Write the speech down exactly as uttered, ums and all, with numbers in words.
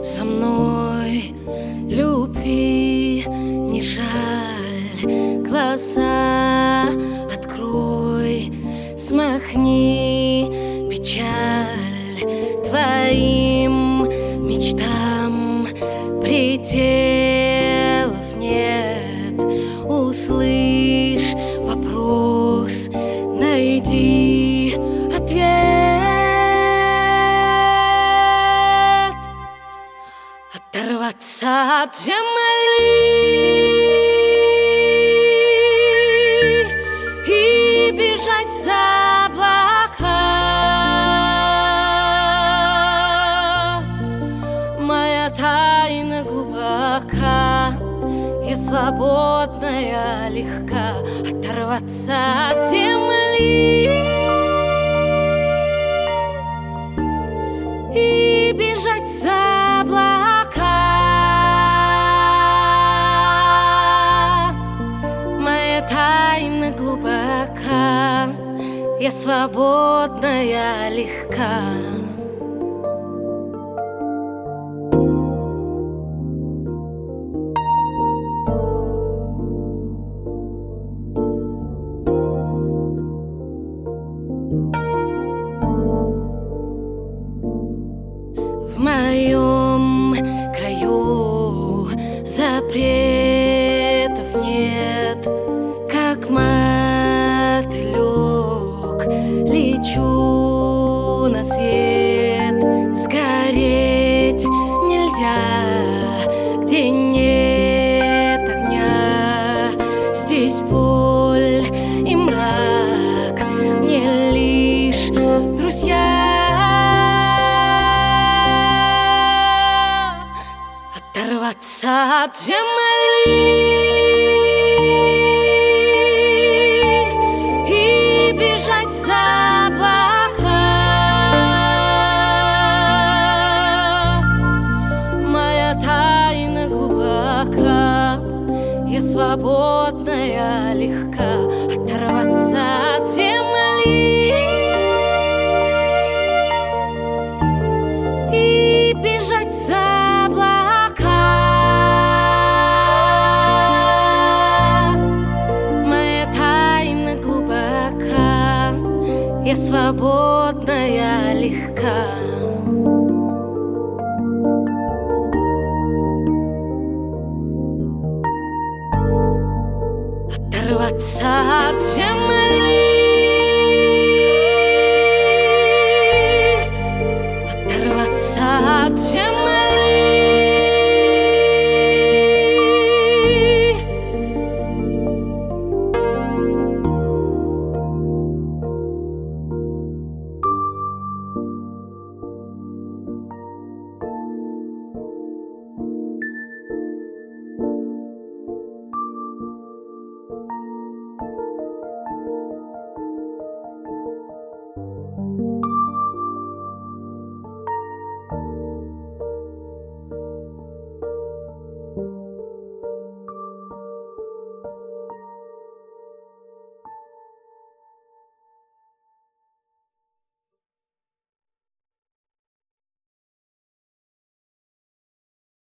со мной, любви не жаль. Глаза открой, смахни печаль. Твоим мечтам пределов нет. Услышь вопрос, найди ответ. Оторваться от земли и бежать за облака. Моя тайна глубока, я свободная, легка. Оторваться от земли и бежать за облака. Моя тайна глубока, я свободная, легка. В моем краю запретов нет. Как мотылёк лечу на свет. Сгореть нельзя, где нет огня. Здесь боль и мрак, мне лишь друзья. Оторваться от земли и бежать за облака. Моя тайна глубока, я свободная, легка. Оторваться от земли и бежать за облака. Я свободная, легка. Оторваться от земли, оторваться от земли.